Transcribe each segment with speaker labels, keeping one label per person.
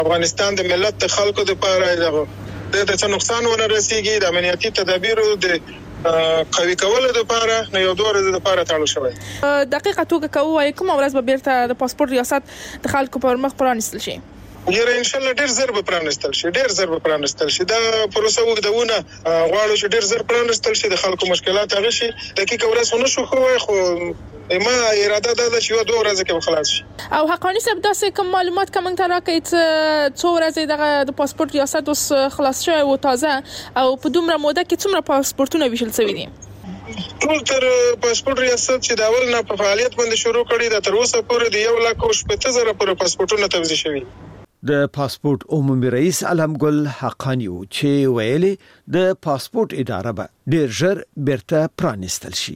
Speaker 1: افغانستان د ملت د خلکو لپاره د څه نقصان ونه رسیږي د امنیتي تدابیرو د قوي کولو لپاره نه یو 2 ورځې لپاره تړل شوی.
Speaker 2: دقیقه توګه کوي کوم ورځ به بیرته د پاسپورت ریاست د خلکو پر مخ پرانیستل شي؟
Speaker 1: یره ان شاء الله ډیر زر به پرانستل شي دا پروسه وګدونه غواړو چې ډیر زر پرانستل شي د خلکو مشکلات هغه شي دقیقه ورځ ونه شو خو ما اراده ده چې یو 2 ورځې کې خلاص شي.
Speaker 2: او حقانی صاحب داسې کوم معلومات کوم ته راکړئ څو ورځې د پاسپورت ریاست اوس خلاص شوی او تازه او په دومره موده کې څومره پاسپورتونه ویشل شوي دي؟
Speaker 1: ټول تر پاسپورت ریاست چې دا اول نه په فعالیت باندې شروع کړي دا تر اوسه پورې د 1,70,000 پورې پاسپورتونه توزیع شوي.
Speaker 3: د پاسپورت عمومي رئیس علمګل حقانی چې ویلي د پاسپورت اداره به ډیر ژر بیرته پرانستل شي.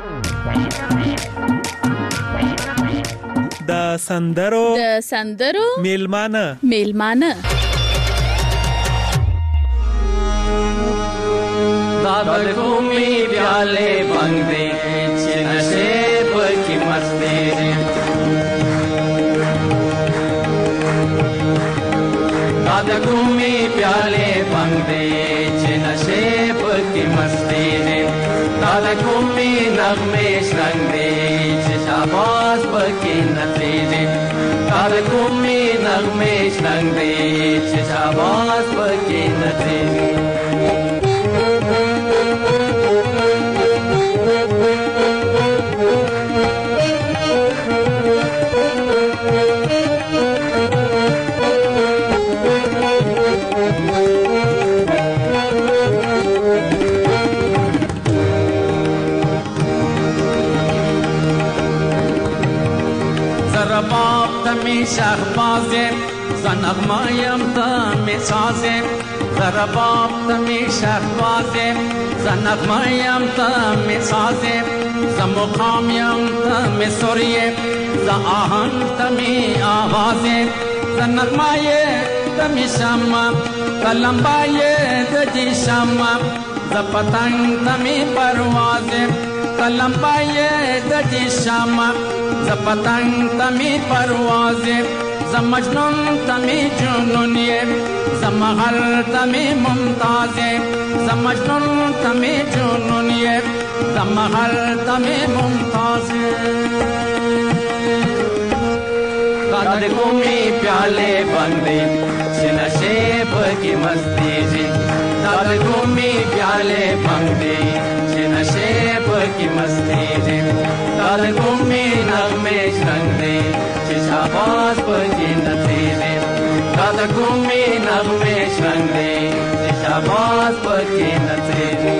Speaker 4: د سندرو میلمانه
Speaker 5: دا د کومي پیاله باندې چې نشه پکې مستی دا د کومي پیاله باندې چې نشه پکې مستی دا د کومي نغمه شرنګ چې شاباس پکې نڅي دا د کومي نغمه شرنګ چې شاباس پکې نڅي. شهبازم زنغمایم تمی سازم زرباب تمی شهبازم زنغمایم تمی سازم زمقامیم تمی سریم زآهن تمی آوازم زنغمای تمی شمم زلمبای دجی شمم زپتنگ تمی پروازم زلمبای دجی شمم زپتنگ تمی پروازم زمجنون تمی جنونیم زمغل تمی ممتازیم زمجنون تمی جنونیم زمغل تمی ممتازیم. داد کومی پیالے بندی چنشے پکی مستی جی داد کومی پیالے بندی چنشے پکی مستی جی داد کومی نغمے شرنگے شاباس پکی نتی جی داد کومی نغمے شرنگے شاباس پکی نتی جی.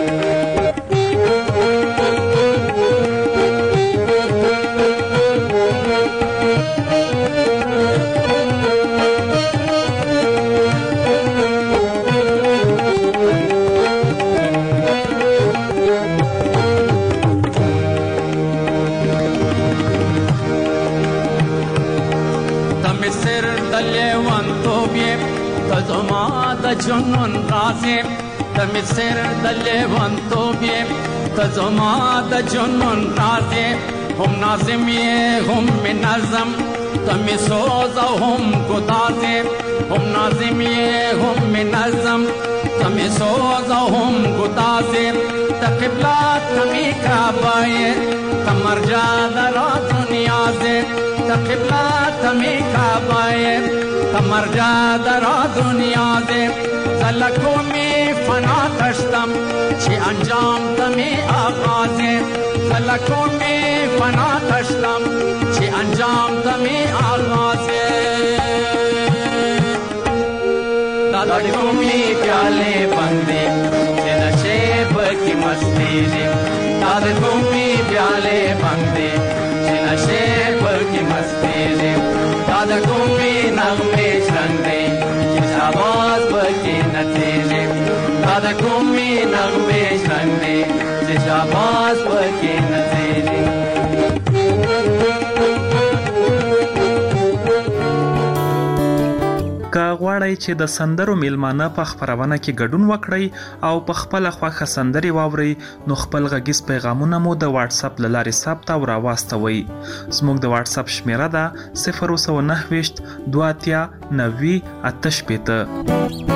Speaker 5: جنون رازم تمی سر دلی وان تو بیم تزما د جنون رازم هم نازمیه هم نظم تمی سوز هم گدازم هم نازمیه هم نظم تمی سوز هم گدازم تقبلات تمی کعبه تمرجا در دنیا زم تقبلات تمی کعبه تمرجا در دنیا زم زلکو می فنا کشتم چی انجام تمی آغازم زلکو می فنا کشتم چی انجام تمی آغازم. دادو می پیالے بندے چی نشے پکی مستی زم دادو می پیالے بندے چی نشے پکی مستی زم دادو می نغمے شرنگے چی شاباز پکی نتیجے دادا کومی نغمے شرنگے چی شاباز پکی نتیجے.
Speaker 4: که غواړئ چې د سندرو میلمانه په خپرونه کې ګډون وکړئ او په خپل خوښه سندرې واورئ نو خپل غږیز پیغامونه مو د واتس اپ له لارې ثبت او راواستوئ. زموږ د واتس اپ شمیره ده 029 2 90 88.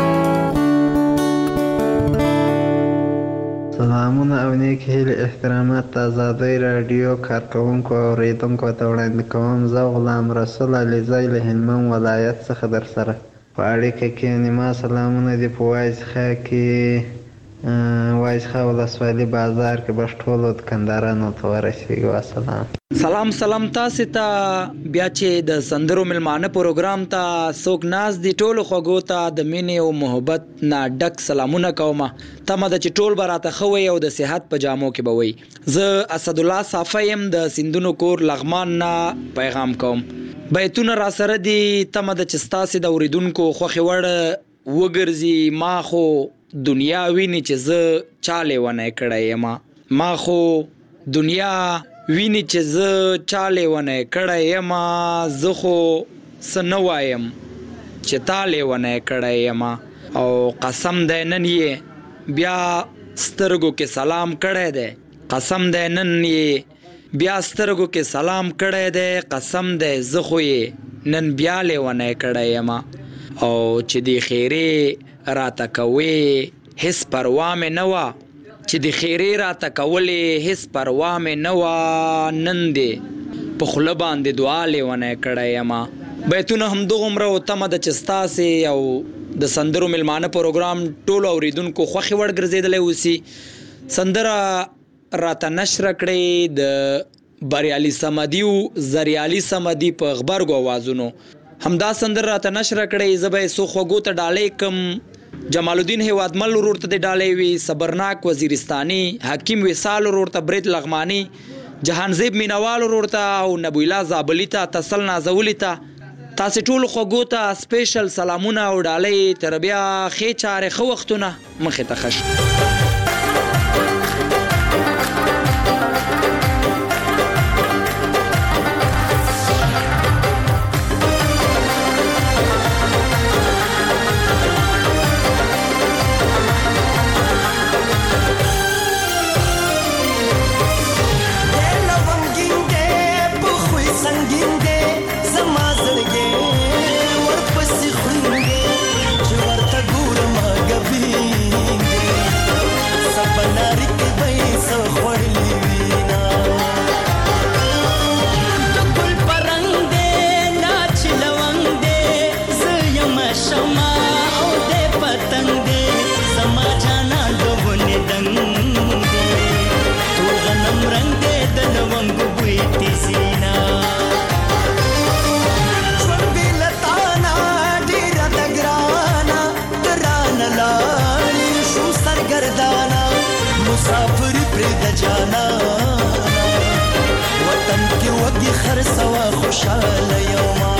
Speaker 6: سلامونه او نیک هیلې احترامات د آزادۍ راډیو کارکوونکو او اوریدونکو ته وړاندې کوم. زه غلام رسول علیزی له هلمند ولایت څخه در سره په اړیکه کې نیما سلامونه دي په وایسخا کې وایسخا ولسوالي بازار کې بس ټولو دکاندارانو ته ورسیږي. والسلام.
Speaker 7: سلام تاسو ته بیا چې د سندرو ملمانه پروګرام ته څوک ناز دي ټولو خوږو ته د مینې او محبت نه ډک سلامونه کوم. تمه ده چې ټول براته خوي او د صحت په جامو کې بوي. زه اسد الله صافیم د سندونو کور لغمان نه پیغام کوم. بیتونه را سره دي. تمه ده چې تاسو د اوریدونکو خوخي وړ وګرځي. ما خو دنیا ویني چې زه چاله ونه کړای ما خو دنیا ویني چې زه چاله ونه کړای زه خو سنوایم چې تاله ونه کړای او قسم دې نن یې بیا سترګو کې سلام کړی دی. قسم دې نن یې بیا سترګو کې سلام کړی دی. قسم دې زه خو یې نن بیا لیونه کړی او چې دی خیره راته کوي هیڅ پروا مې نه وا. چې دی خیره راته کولې هیڅ پروا مې نه وا. نن دې په خوله باندې دعا لیونه کړی بیتونه هم دومره او تمه د چستاسي او د سندرو ملمانه پروګرام ټولو اوریدونکو خوخي وړ ګرځیدلې وسی. سندره راته نشر کړې د بریالي سمدي او زریالي سمدي په خبرګو आवाजونو. همدا سندره راته نشر کړې زبې سو خوګو ته ډالې کم. جمال الدین هوادمل ورور ته ډالې وی. صبرناک وزیرستاني حکیم وصال ورور ته برید لغمانی جهانزیب مینوال ورور ته او نبی الله زابلی ته تسل نازولی ته تاسو ټول خوګو ته سپیشل سلامونه او ډالۍ تر بیا خې چاره خو وختونه مخه ته خش.
Speaker 8: مسافر پرد جانا وطن کی وگی خرسوا خوشحال یوما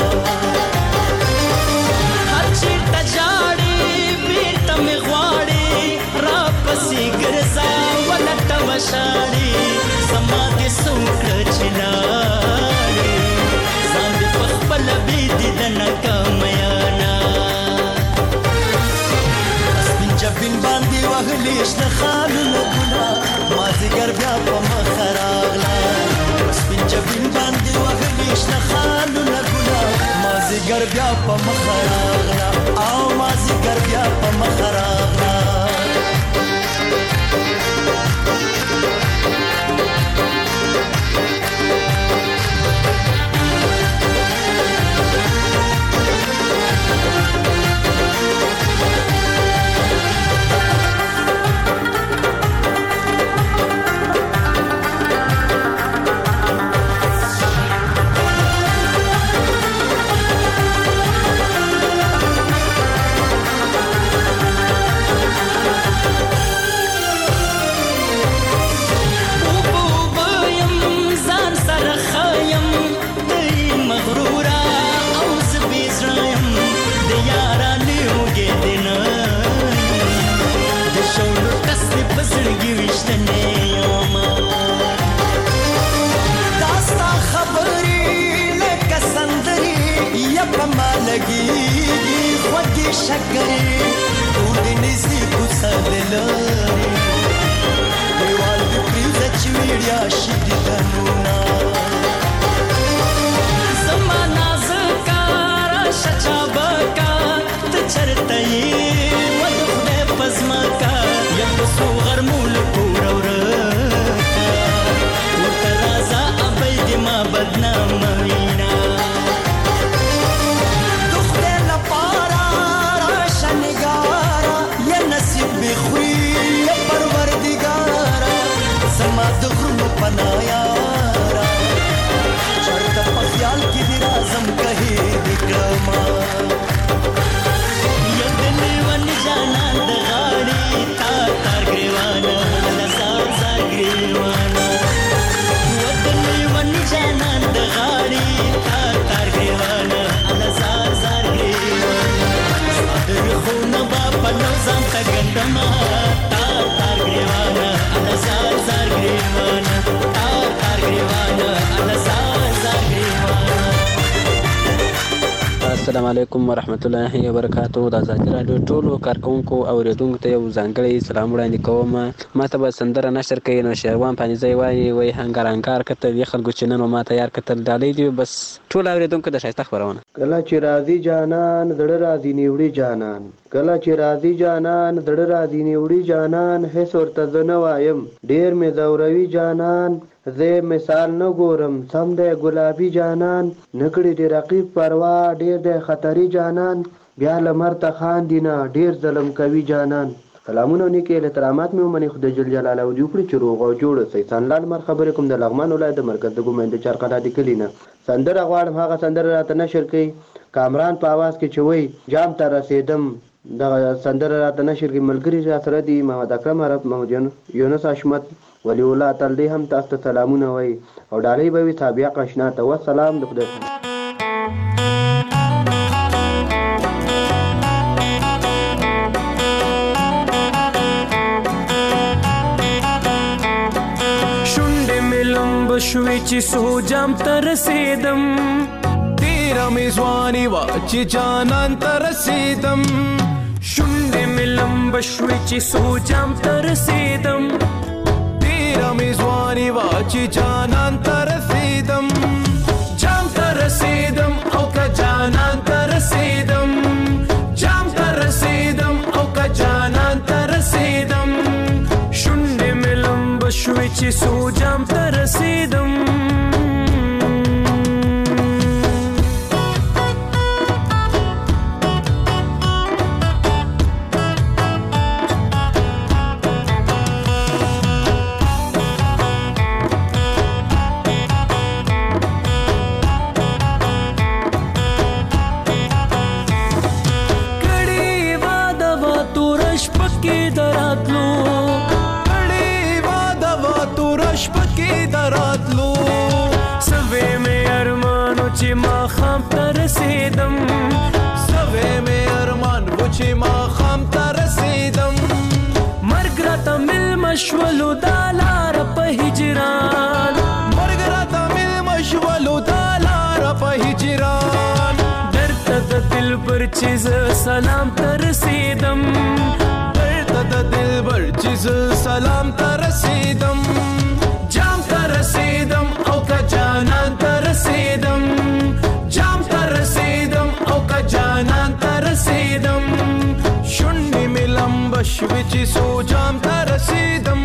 Speaker 8: هر چی تجاڑی بیرتا مغواڑی را پسی گرزا ولتا وشاڑی سماغی سوکر چلاڑی زاند پخپل بیدی دنکا میانا اسپین جبین باندی وغلیش نخالو لگونا مازیگر بیا پا مخراغلا اسپین جبین باندی وغلیش نخالو لگونا مازیگر بیا پا مخراغلا آو مازیگر بیا پا مخراغلا لگی شکرې ټول دې نږدې کوڅه د لارې دیوال دې پرېږده چې ویړیا شي دیدنونه زما نازکه راشه چابکه ته چېرته یې و د خدای په ځمکه یم په څو غرمو له کوره ورکه ورته راځه ابۍ دې ما بدناموینه زما د غرونو پناه یاره چېرته په خیال کې دې راځم که هېر دې کړمه یم د لیوني جانان د غاړې تار تار ګرېوانه هله زار زار ګرېوانه و د لیوني جانان د غاړې تار تار ګرېوانه هله زار زار ګرېوانه ستا د رخو نه به پلو ځان ته ګنډمه تار تار ګرېوانه هله زار زار ګرېوانه تار تار ګرېوانه هله زار زار ګرېوانه.
Speaker 9: السلام علیکم ورحمت الله وبرکاتو. د ازادي راډیو ټولو کارکوونکو او اورېدونکو ته یو ځانګړی سلام وړاندې کوم. ما ته به سندره نشر کوي نو شېروان پانیزی وایي هنګار هنګار کتل دې خلکو چې نن ما ته یار کتل ډالۍ دي. بس ټول اورېدونکو د ښایسته خپرونه.
Speaker 10: کله چې راځي جانان زړه راځي نیوړي جانان کله چې راځي جانان زړه راځي نیوړي جانان هېڅ ورته زه نه وایم ډېر مې ځوروي جانان زه مثال نه ګورم سم دی ګلابي جانان نکړي دې رقیب پروا ډېر دی خطري جانان بیا لمر ته خاندي نه ډېر ظلم کوي جانان. سلامونه نیکې احترامات مې ومني خدای جل جلاله دې وکړي چې روغ او جوړ اوسئ. سانلال مر خبرې کوم د لغمان ولایت د مرکز د ګومېند چارقلا د کلي نه. سندره غواړم هغه سندره راته نشر کوي کامران په آواز کې چې وایي جام ته رسېدم. دغه سندره راته نشر کوي ملګري را سره دي محمد اکرم عرب محمد یونس حشمت ولی الله تل دې هم تاسو ته سلامونه وایي او ډالۍ به وي تابعه قشنا ته والسلام د خدای
Speaker 11: شوي چې سوجام ته رسېدم تیره مې ځواني وه چې جانان ته رسېدم شونډې مې لمبه شوي چې سوجام ته رسېدم تیره مې ځواني وه چې جانان ته رسېدم جام ته رسېدم او که جانان ته رسېدم جام ته رسېدم او که جانان ته رسېدم شونډې مې لمبه شوي چې سوجام ته رسېدم رسیدم سوې مې ارمان و چې ما خام ته رسیدم مرګ راته مېلمه شولو دا لاره په هجران مرګ راته مېلمه شولو دا لاره په هجران درته د دلبر چې زه سلام ته رسیدم درته د دلبر چې زه سلام ته رسیدم جام ته رسیدم او که جانان ته رسیدم جام ته رسیدم او که جانان ته رسیدم شونډې مې لمبه شوې چې سو جام ته رسیدم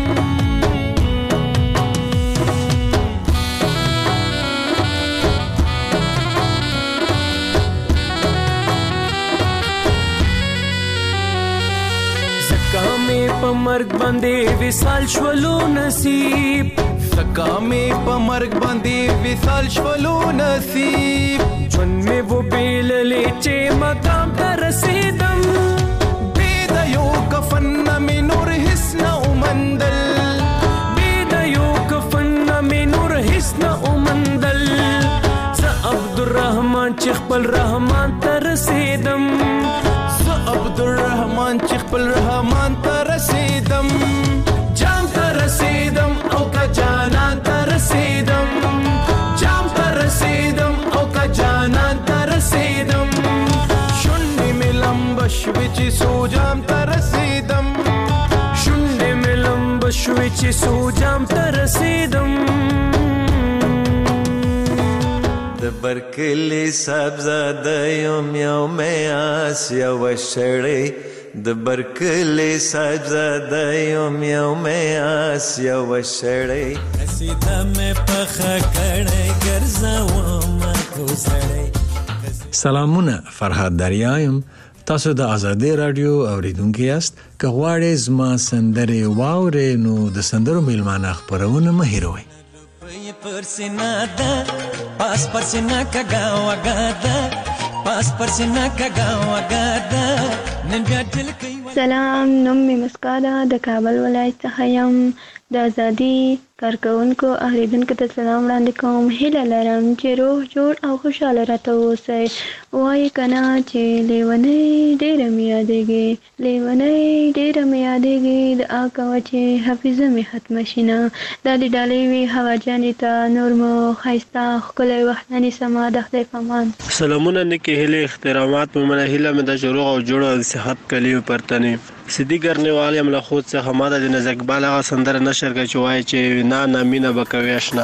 Speaker 11: زکه مې په مرګ باندې وصال شولو نصیب زکه مې په مرګ باندې وصال شولو نصیب ژوند مې و بیللې چې مقام ته رسیدم بې د یو کفن نه مې نور هېڅ نه ومندل بې د یو کفن نه مې نور هېڅ نه ومندل زه عبدالرحمن چې خپل رحمان ته رسیدم زه عبدالرحمن چې خپل رحمان ته رسیدم جام ته رسیدم او که جانان ته رسیدم جام ته رسیدم او که جانان ته رسیدم شونډې مې لمبه بشوي چې سوجام ته رسیدم شونډې مې لمبه شوي چې سوجام ته رسیدم
Speaker 8: د برکلي صاحبزاده یم یو مې آس یوه شړۍ د برکلي صاحبزاده یم یو مې آس یوه شړۍ قصیده مې پخه کړی ګرځومه کوزړۍ.
Speaker 12: سلامونه، فرهاد دریا یم. تاسو د آزادۍ رادیو اوریدونکي یاست. که غواړئ زما سندرې واورئ نو د سندرو میلمانه خپرونه مه هېروئ.
Speaker 8: پر سینا ده پاس پر سینا کګا وګاده پاس پر سینا کګا وګاده نن بیا دل کوي.
Speaker 13: سلام، نوم مې مسکا ده، د کابل ولایت څخه یم. د ازادي کارکونکو اوریدونکو ته سلام وړاندې کوم. هیله لرم چې روغ جوړ او خوشحاله راته اوسئ. وایي که نه چې لیونۍ ډېره مې یادېږي، لیونۍ ډېره مې یادېږي، دعا کوه چې حافظه مې ختمه شي نه. دا د ډالۍ وي هوا جانې ته، نور مو ښایسته ښکلی وخت ننیسمه. د خدای په امان.
Speaker 14: سلامونه، نیکې هیلې احترامات مې منه. هیله مې ده چې روغ او جوړ او صحت کلیو پرتنې سیدی ګرنیوال یم له خود څخه. ما د نزک اقبال هغه سندره نشر کړه چې وایي چې نه مینه به کوې اشنا.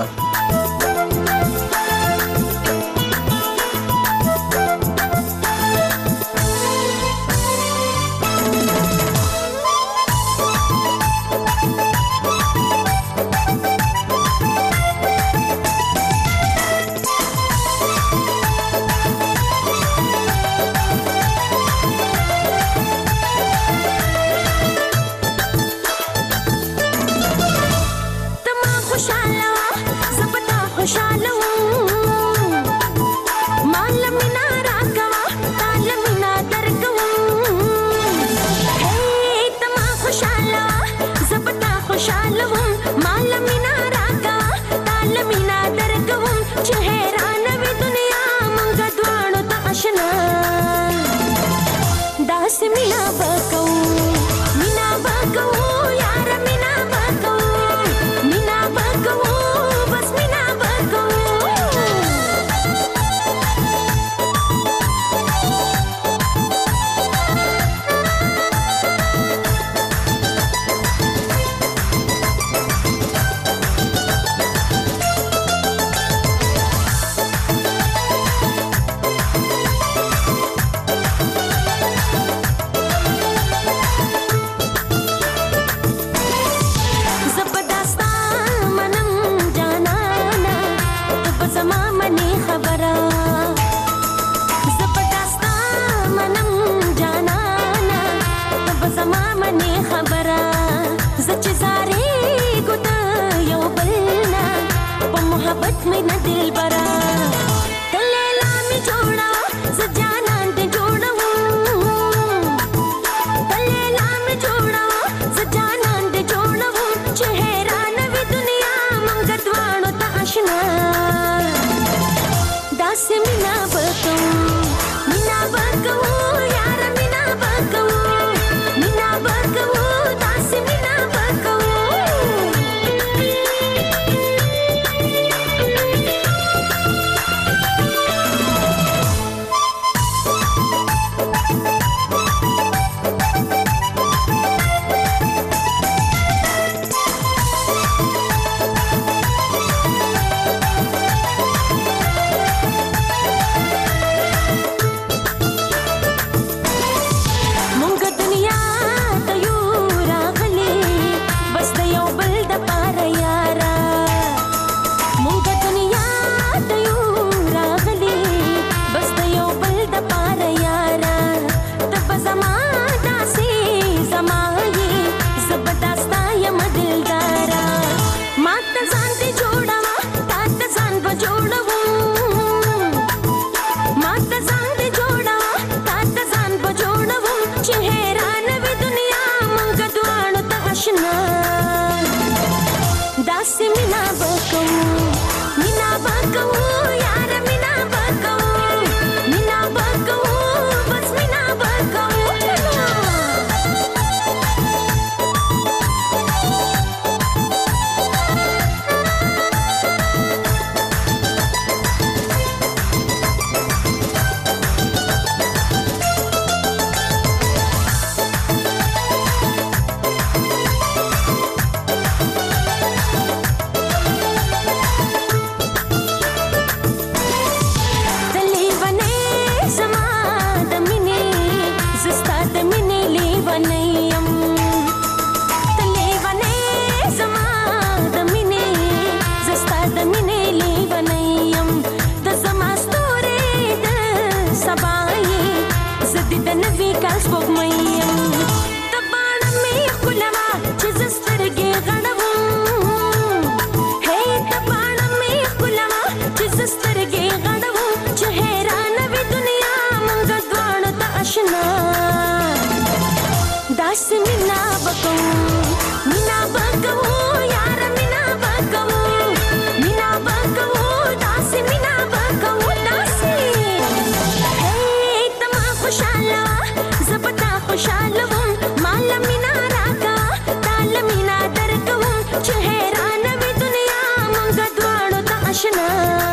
Speaker 15: لیونیم ته لیونی زما د مینې زستا د مینې لیونیم د زما ستورې د سبا یې زه دې د نوي کال سپوږمۍ یم ته باڼه مې ښکلوه چې زه سترګې غړوم هی ته باڼه مې ښکلوه چې زه سترګې غړوم چې حیرانه وي دنیا موږ دواړو ته اشنا داسې مینا به کوو مینا به کوو یاره مینا به کوو مینا به کوو داسې مینا به کوو داسې هی ته ما خوشحاله زه به تا خوشحاله وم ماله مینا راکا تاله مینا درکوم چې حیرانه وي دنیا موږ دواړو ته اشنا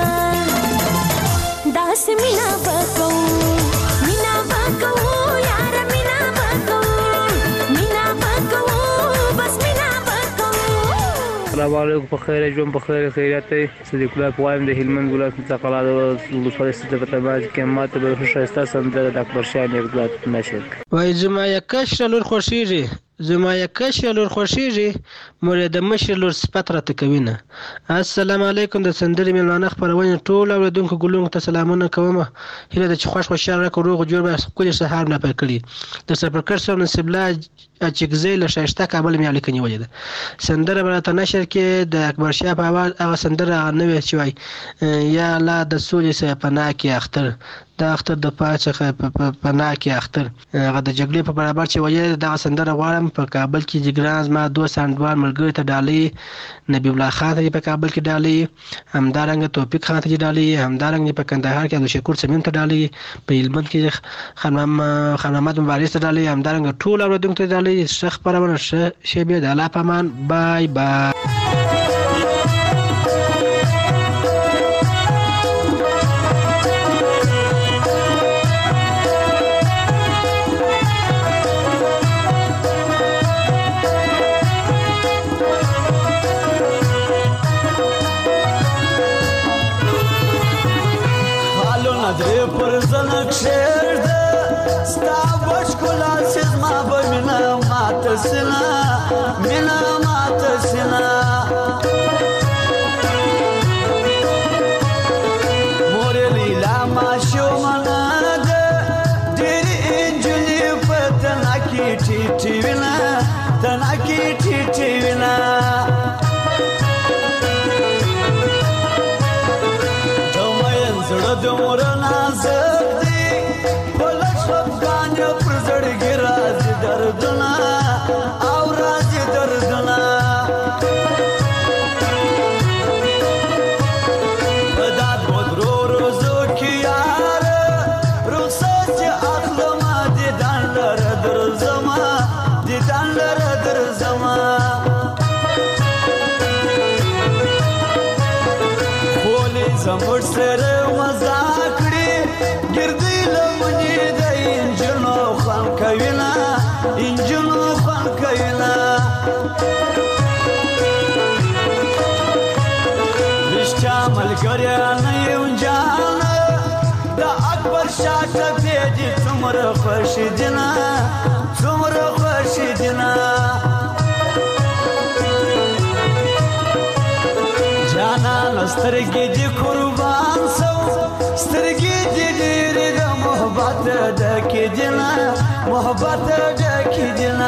Speaker 15: داسې مینا به کوو مینا به کوو یاره مینا به کوو مینا به کوو بس مینا به کوو
Speaker 16: السلام علیکم په خیر ژوند په خیر خیریت دی صدیق الله پوایم د هلمند ولایت څخه د ولسوالۍ څخه په تماس کې ماته به ښایسته سندره د اکبر شاه نیکزاد نشر
Speaker 17: وای زما یکش لور خوشیږي زما یکش لور خوشیږي مور د مشر لور صفت راته کوینه السلام علیکم د سندرې میلمانه خبرونه ټول اوریدونکو ګلونو ته سلامونه کوم هله د خوش خوشاله روغ جوړ به کلی سهار نه پکړي د سفرکر سره نسب لا چې له شایسته کابل مې الیکنی ولیده سندره براته نشر کې د اکبر شاه په आवाज هغه سندره نوې چوي یا الله د سولې سره پناه کې اختر د اختر د پاڅخه پناه کې اختر هغه د جګړې په برابر چې وایي دا سندره غواړم په کابل کې جګران ما دوه ساندوال ملګری ته ډالۍ نبی الله خان ته په کابل کې ډالۍ همدارنګه توفیق خان ته ډالۍ همدارنګه په کندهار کې د شکور سمین ته ډالۍ په هلمند کې خان محمد مبارز ته ډالۍ همدارنګه ټول اوریدونکو ته ډالۍ شیخ پرونه شیبه د الله پامان بای بای
Speaker 8: پر زنک شیر ده ستا بشکلا سیز ما با مینا مات سینا مینا مات سینا موری لیلا ما شو منا ده دیری انجلی پا تناکی ٹیٹی وینا تناکی ٹیٹی وینا زړه د مور نازک دی بلښ افغان پر زړګي راځي دردونه او راځي دردونه په دا دوه روزو کې یار رخصت اخلم دیدن لره درځما دیدن لره درځما خولې زموږ سره انجنو خان کوینا رشتیا ملګری نه یو جان د اکبر شاه ته دې څومره خوشی دینا څومره خوشی دینا جانا سترګې دې قربان سو سترګې دې ډېرې د محبت ډکې دینا محبت ډکې دینا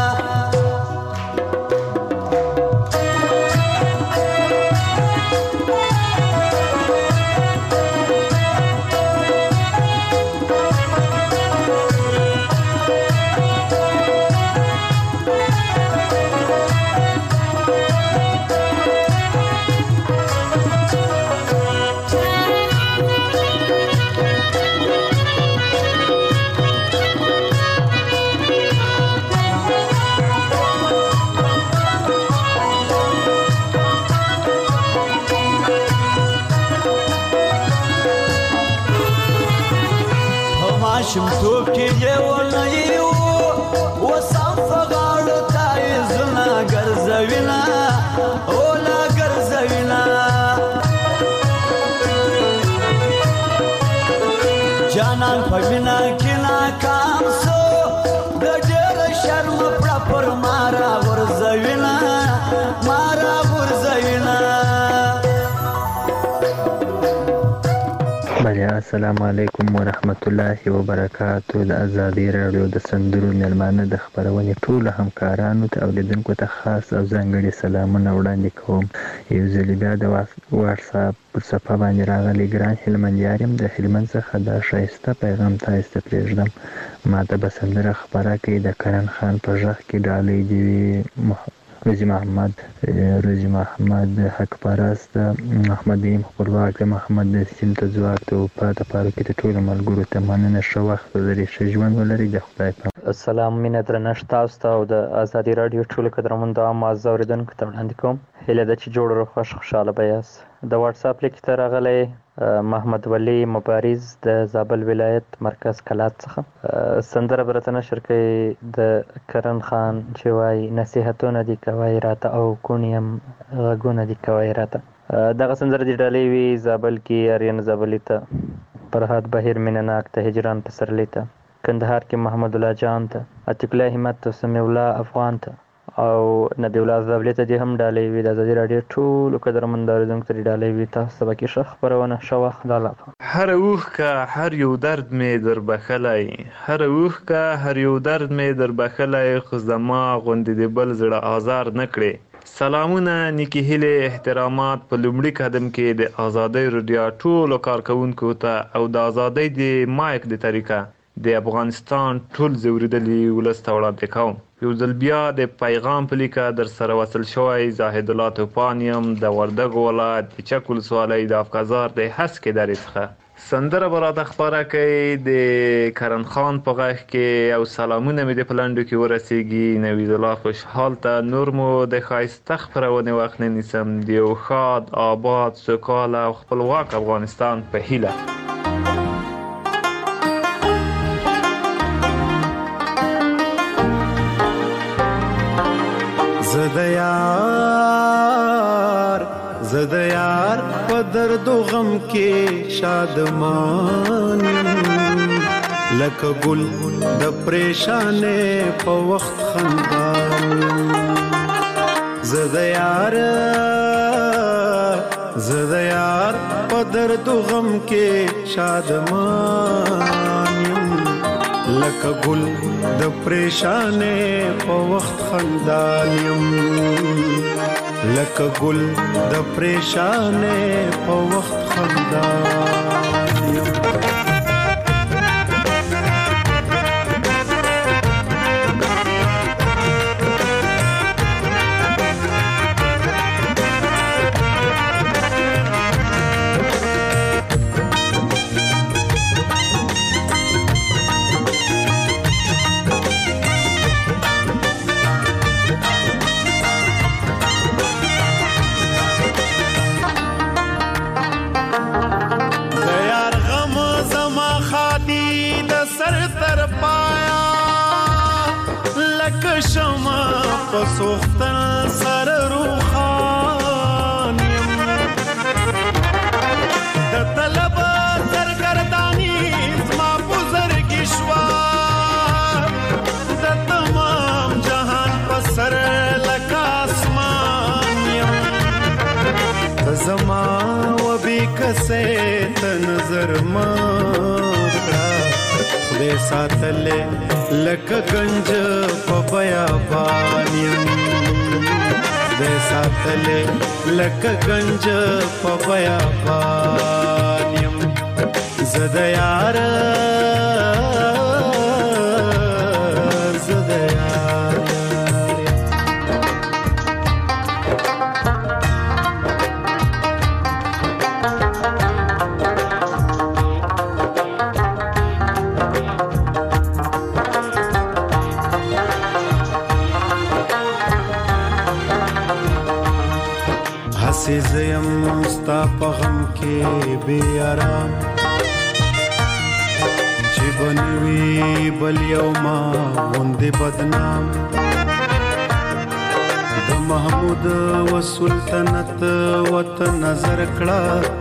Speaker 8: شمتوب کې یو نه یو وسام فغاړو تای زنا ګرځوینا اولا ګرځوینا جانان په وینا کې ناکام سو د ډېر
Speaker 18: السلام علیکم ورحمت الله وبرکاتو. د ازادي رادیو د سندرو مېلمانه د خپرونې ټولو همکارانو ته او لیدونکو ته خاص او ځانګړي سلامونه وړاندې کوم. یو ځل بیا د واتساپ په صفحه باندې راغلی ګران هلمندیار یم. د هلمند څخه دا ښایسته پیغام تاسو ته پرېږدم. ما ته به سندره خپره کړي د کرن خان په غږ کې ډالۍ دې وي. روزي محمد حق پرست، محمد دیم خپلواک، محمد سیم ته ځواک ته وفا ته فاروقي ته ټولو ملګرو ته مننه. ښه وخت ولرئ، ښه ژوند ولرئ. د خدای په
Speaker 9: السلام مینه درنښت تاسو ته او د ازادي رادیو ټولو قدرمندو او معزز اورېدونکو ته وړاندې کوم. هیله ده چې جوړ روغ خوشحاله به یاست. د واتساپ لیک ته راغلی محمد ولی مبارز د زابل ولایت مرکز کلات څخه سندره برته نشر کوي د کرن خان چې وایي نصیحتونه دي کوي راته او کونیم غږونه دي کوي راته. دغه سندره دې ډالۍ وي زابل کې اریان زابلي ته، فرهاد بهیر مینناک ته، هجران پسرلی ته، کندهار کې محمد الله جان ته، عتیق الله همت ته، سمیع الله افغان ته او نبی الله زابلي ته دې هم ډالۍ وي. د ازادي راډیو ټولو قدرمندو اورېدونکو ته دې ډالۍ وي. تاسو ته به کې ښه خپرونه ښه وخت لاله.
Speaker 19: هر اوښکه هر یو درد مې در بخلی، هر اوښکه هر یو درد مې در بخلی، خو زما غوندې د بل زړه آزار نه کړې. سلامونه، نیکې هیلې، احترامات په لومړي قدم کې د ازادۍ راډیو ټولو کارکوونکو ته او د ازادۍ د مایک د طریقه د افغانستان ټول زوریدلي ولس ته وړاندې کوم. یو ځل بیا د پیغام په لیکه در سره وصل شوی زاهد الله توپان یم د وردګو ولایت د چک ولسوالۍ د افغازار د هسکې درې څخه. سندره به راته خپره کوي د کرن خان په غږ کې او سلامونه مې د په لنډو کې ورسیږي نوید الله خوشحال ته. نور مو د ښایسته خپرونې وخت نه نیسم. د یو ښاد، آباد، سوکاله او خپلواک افغانستان په هیله.
Speaker 20: زد یار په درد و غم کې شادمان لکه ګل د پریشانې په وخت خندان. زد یار په درد و غم کې شادمان لکه ګل د پریشانې په وخت خندان لکه ګل د پریشانې په وخت خندان یم. سوختن سر روخان یم د طلب سرګردانی زما بزرګی شوا د تمام جهان په سر لکه اسمان یم. زما و بی کسه ته نظر مکړه خدای ساتلې لکه گنج په بیابان یم. خدای ساتلې لکه گنج په بیابان یم. زه د یار زیم ستا په غم کې بې آرام چې بنوي بل یو ما غوندې بدنام. د محمود و سلطنت وته نظر کړه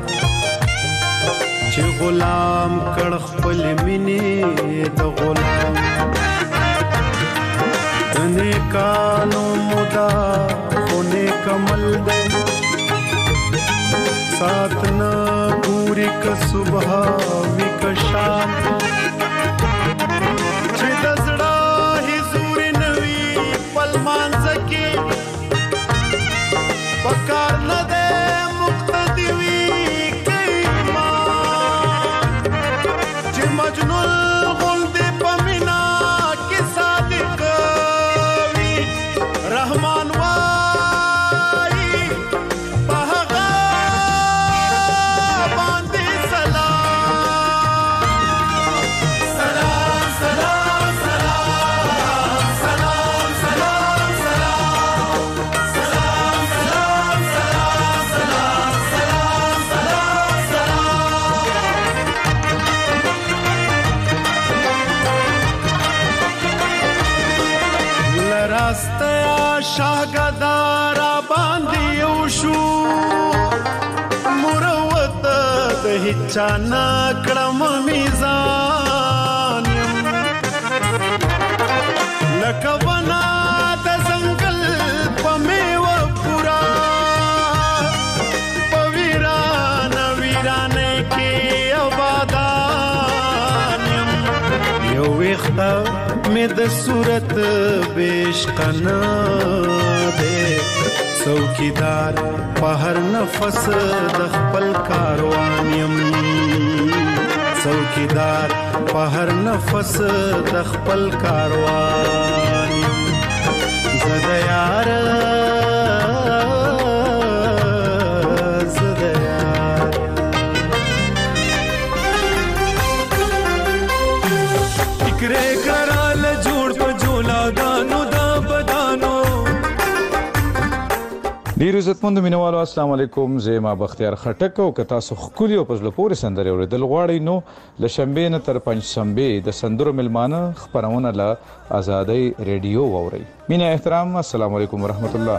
Speaker 20: چې غلام کړ خپل مینې د غلام. د نیکانو مودا خو نیک عمل دی ساتنا پوری کا صبح چې د زړه حضور نوي پل مانځ کې پکار نه ده مقتدی وي کیما چې مجنون غوندې په مینا کې صادق وي رحمان وایي په هغه باندې شاګدارا باندې وشو مروت د هیچا نه کړم میزان لکه ونه د ځنګل په میوه پورا په ویرانه ویرانه کې آبادان یم یو ویښته مې د صورت بشقنا دے څوکیدار په هر نفس د خپل کاروان یم څوکیدار په هر نفس د خپل کاروان یم زه د یار فکرې کرال جوړ په جولاګانو د بدانو.
Speaker 21: ډیر عزتمند مینوالو السلام علیکم. زه ما بختیار خټک او که تاسو ښکلي او په زړه پورې سندرې اورېدل غواړئ نو له شنبې نه تر پنجشنبې د سندرو میلمانه خپرونه له ازادۍ ریډیو واورئ. مینه احترام السلام علیکم ورحمت الله.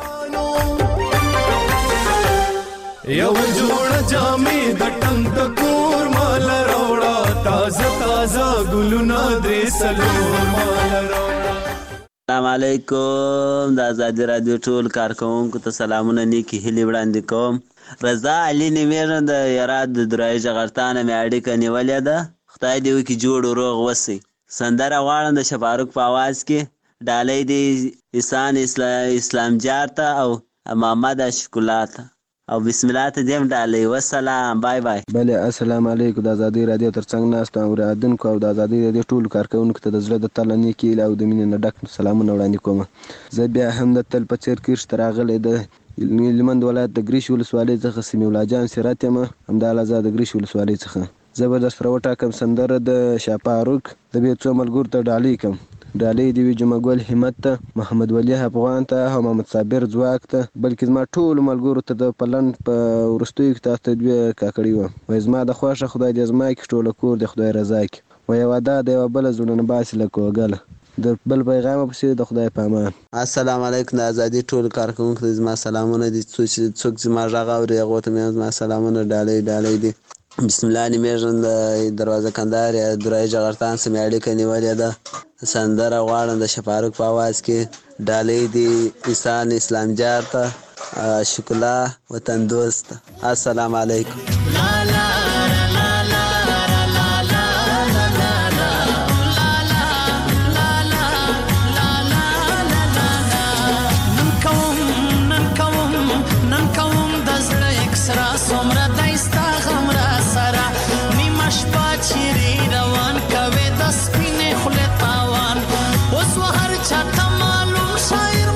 Speaker 20: یو جوړ جامې د ټنګ د کور مال راوړه تازه تازه ګلونه درې څلور مال راوړه.
Speaker 22: السلام علیکم. د ازادي راډیو ټول کارکوونکو ته سلامونه نیکې هیلې وړاندې کوم. رضا علي نیمېږم د یاراد د درایي جغرتانه مې اړیکه نیولې ده. خدای دې وکړي جوړ و روغ وسئ. سندره غواړم د شفاروق په آواز کې. ډالۍ دې احسان اسلام جار ته او محمد اشکلا ته او بسم الله ته دیم ډالۍ. وسلام بای بای.
Speaker 23: بله السلام علیکم. د ازادي راډیو ترڅنګ ناست اورېدونکو او د ازادي راډیو ټولو کارکوونکو ته د زړه د تله نیکې هیلې او د مینې نه ډک سلامونه وړاندې کوم. زه بیا هم د تل په څېر کښت ته راغلی د هلمند ولایت د ګریش ولسوالۍ څخه سمیع الله جان سیرت یم. همدالله د ګریش ولسوالۍ څخه زه به درسره وټاکم سندره د شاپاروک د بیا څو ملګرو ته ډالۍ کړم. ډالۍ دې وي جمعه ګل همت ته، محمد ولی افغان ته او محمد صابر ځواک ته، بلکې زما ټولو ملګرو ته د پلن په وروستیو کې تاسو ته دوې کاکړي وم. وایي زما د خوښه خدای دې زما کې ټوله کور د خدای رضا کې. وایي وعده د یوه بله زړونه باسي لکه وګله د بل پیغام پسې د خدای په امان.
Speaker 22: السلام علیکم. د ازادي ټولو کارکوونکو ته زما سلامونه دي. څوک زما غږ اوري هغو ته مې زما سلامونه ډالۍ دي. بسم الله نیمېږم د دروازه کندهار یا درایي جغرتان سه مې اړیکه نیولې ده. سندره غواړم د شفاروق په آواز کې. ډالۍ دي احسان اسلام جار ته، شکلا وطن دوست. السلام علیکم.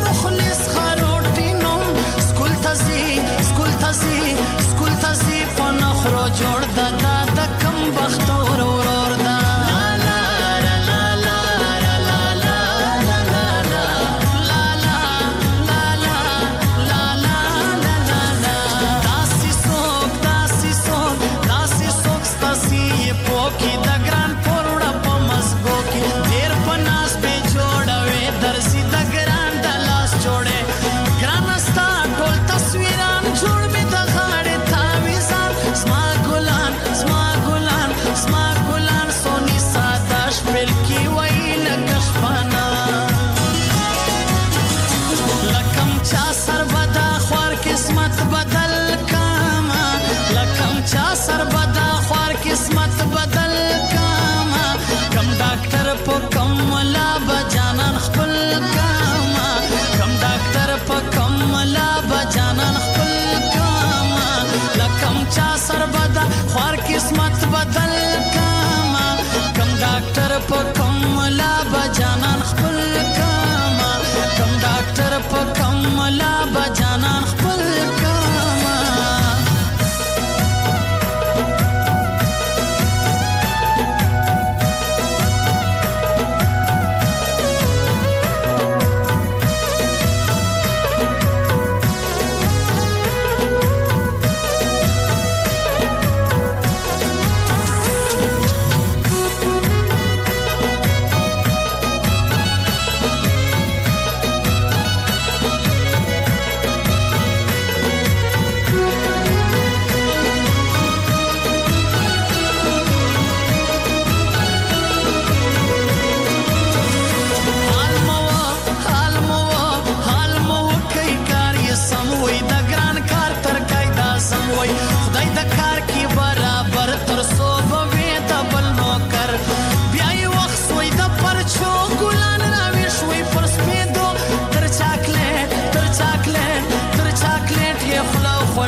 Speaker 24: Skultazi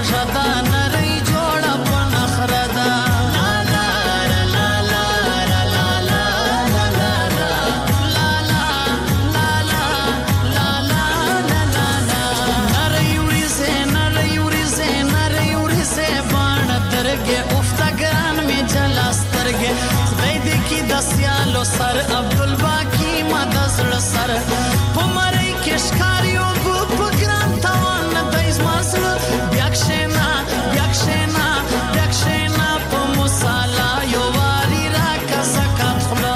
Speaker 8: خوږه ده نرۍ جوړه په نخره ده سیالو سر عبدالباقی ما د زړه سر په مړی کې ښکاري اوبه په ګران تاوان نه دی زما زړه بیا کښېنه بیا کښېنه بیا کښېنه په مصاله یو وارې راکړه زکات خوله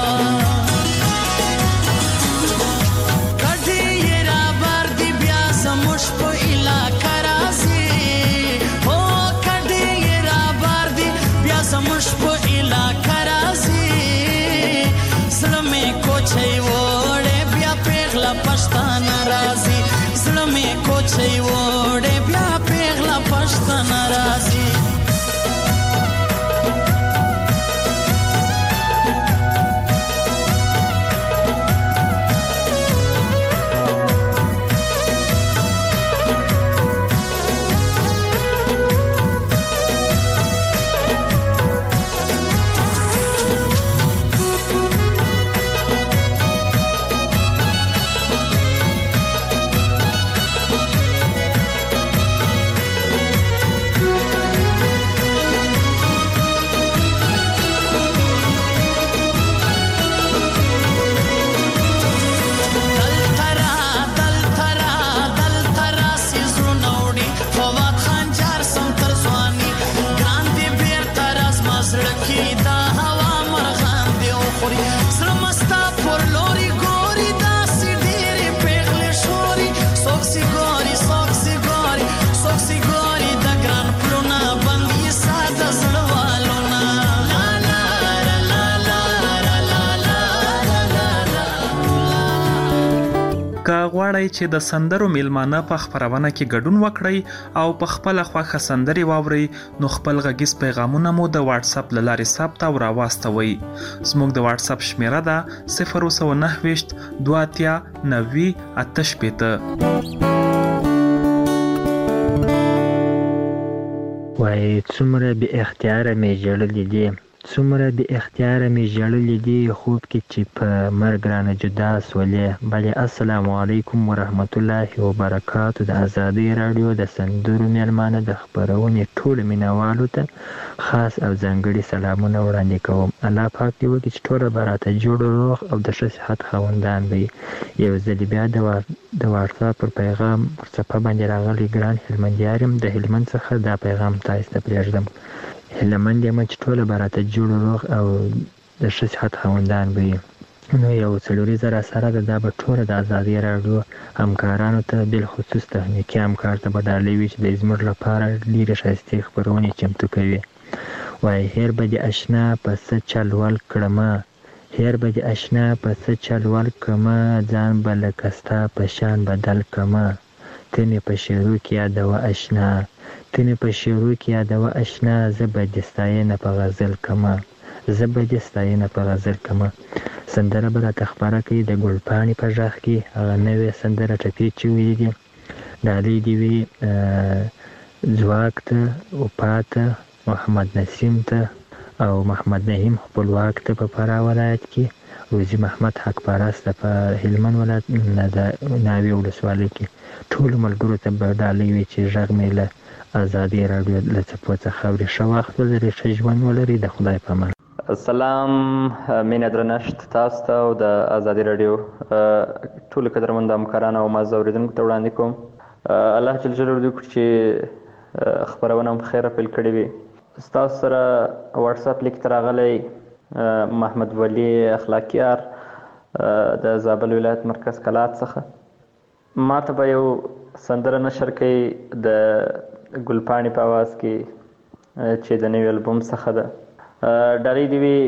Speaker 8: کډې یې راباردي بیا زموږ په علاقه راځي هو کډې یې راباردي بیا زموږ په علاقه راځي زړه مې کوچۍ وړې بیا پیغله پښتانه راځي زړه مې کوچۍ وړې بیا پیغله پښتانه راځي
Speaker 4: غواړئ چې د سندرو میلمانه په خپرونه کې ګډون وکړئ او په خپله خوښه سندرې واورئ نو خپل غږیز پیغامونه مو د واتس اپ له لارې ثبت او راواستوئ. زموږ د واتس اپ شمیره ده 029 2 90 88.
Speaker 18: وای څومره بې اختیاره مې ژړلې دي څومره بې اختیاره مې ژړلې دي خوب کې چې په مرګ رانه جدا سولې. بلې السلام علیکم ورحمت الله وبرکاتو. د ازادۍ راډیو د سندرو میلمانه د خپرونې ټولو مینوالو ته خاص او ځانګړي سلامونه وړاندې کوم. الله پاک دې وکړي چې ټوله به راته جوړ روغ او د ښه صحت خاوندان به وي. یو ځلې بیا د واتساپ پر پیغام څپه باندې راغلی ګران هلمندیار یم. د هلمند څخه دا پیغام تاسو ته پرېږدم. هلمند یم چې ټوله به راته جوړ روغ او د ښه صحت خاوندان به وي. نو یو څلوریزه راسره ده، دا به ټوله د ازادۍ راډیو همکارانو ته بالخصوص تخنیکي همکار ته به ډالۍ وي چې د زموږ لپاره ډېرې ښایستې خپرونې چمتو کوي. وایي هیر به دې اشنا په څه چل ول کړمه، هیر به دې اشنا په څه چل ول کړمه، ځان به لکه ستا په شان بدل کړمه. ته مې په شعرو کې یادوه اشنا، ته مې په شعرو کې یادوه اشنا، زه به دې ستاینه په غزل کړمه، زه به دې ستاینه په غزل کړمه. سندره به راته خپره کوي د ګلپاڼې په غږ کې. هغه نوې سندره ټپې چې ویلي دي ډالۍ دې وي ځواک ته، وفا ته، محمد نسیم ته او محمد نعیم خپلواک ته په فراه ولایت کې، روزي محمد حق پرست په هلمند ولایت ناوې ولسوالۍ کې. ټولو ملګرو ته به ډالۍ وي چې غږ مې له ازادۍ راډیو له څپو څخه اوري. ښه وخت ولري، ښه ژوند ولري. د خدای په امان.
Speaker 1: سلام، مینه درنښت تاسو ته او د ازادۍ راډیو ټولو قدرمنو همکارانو او معزز اورېدونکو ته وړاندې کوم. الله جل جلاله دې وکړي چې خپرونه هم خیره پیل کړې وي. ستاسو سره واتساپ لیک ته راغلی محمد ولی اخلاقیار د زابل ولایت مرکز کلات څخه. ما ته به یو سندره نشر کوي د ګلپاڼې په اواز کې چې د نوي البوم څخه ده. ډالۍ دې وي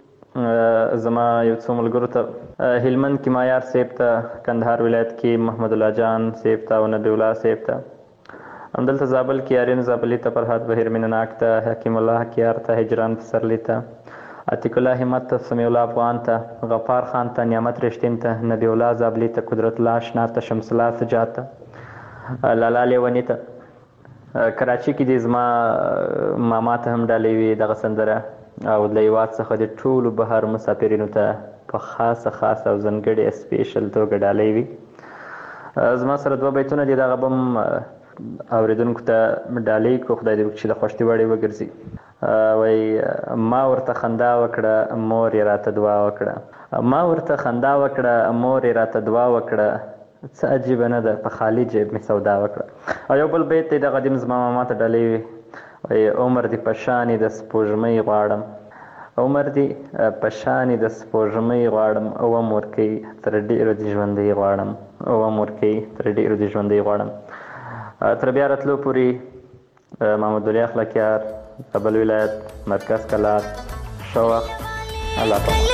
Speaker 1: زما یو څو ملګرو ته، هلمند کې مایار صاحب ته، کندهار ولایت کې محمد الله جان صاحب ته او نبی الله صاحب ته، همدلته زابل کې آرین زابلي ته، فرهاد بهیر مینناک ته، حکیم الله حکیار ته، هجران پسرلی ته، عتیق الله همت ته، سمیع الله افغان ته، غفار خان ته، نعمت رشتین ته، نبی الله زابلي ته، قدرت الله اشنا ته، شمس الله سجاد ته، لالا لیونی ته، کراچي کې د زما ماما ته هم ډالۍ وي دغه سندره او له هېواد څخه د ټولو بهر مسافرینو ته په خاصه او ځانګړې سپیشل توګه ډالۍ وي. زما سره 2 بیتونه دي دغه به هم اورېدونکو ته ډالۍ کړو، خدای دې وکړي چې د خوښتي وړ یې وګرځي. وایي ما ورته خندا وکړه مور یې راته دعا وکړه، ما ورته خندا وکړه مور یې راته دعا وکړه، څه عجیبه نه ده په خالي جیب مې سودا وکړه. او یو بل بیت دی دغه دیم زما ماما ته ډالۍ وي، وایي عمر دې په شانې د سپوږمۍ غواړم، عمر دې په شانې د سپوږمۍ غواړم، اوم ورکوي تر ډېرو دې ژوندۍ غواړم، اوم ورکوي تر ډېرو دې ژوندۍ غواړم. تر بیا راتلو پورې محمد ولي اخلاقیار، کابل ولایت، مرکز کلات، ښه وخت، الله پاک.